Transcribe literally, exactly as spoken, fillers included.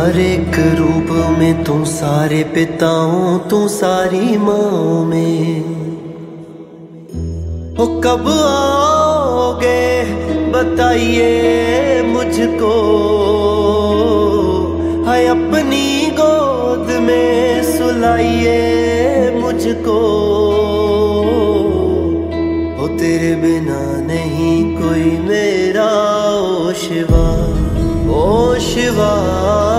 हर एक रूप में तू सारे पिताओं तू सारी माँओं में हो। कब आओगे बताइए मुझको, है अपनी गोद में सुलाइए मुझको। हो तेरे बिना नहीं कोई मेरा, ओ शिवा ओ शिवा।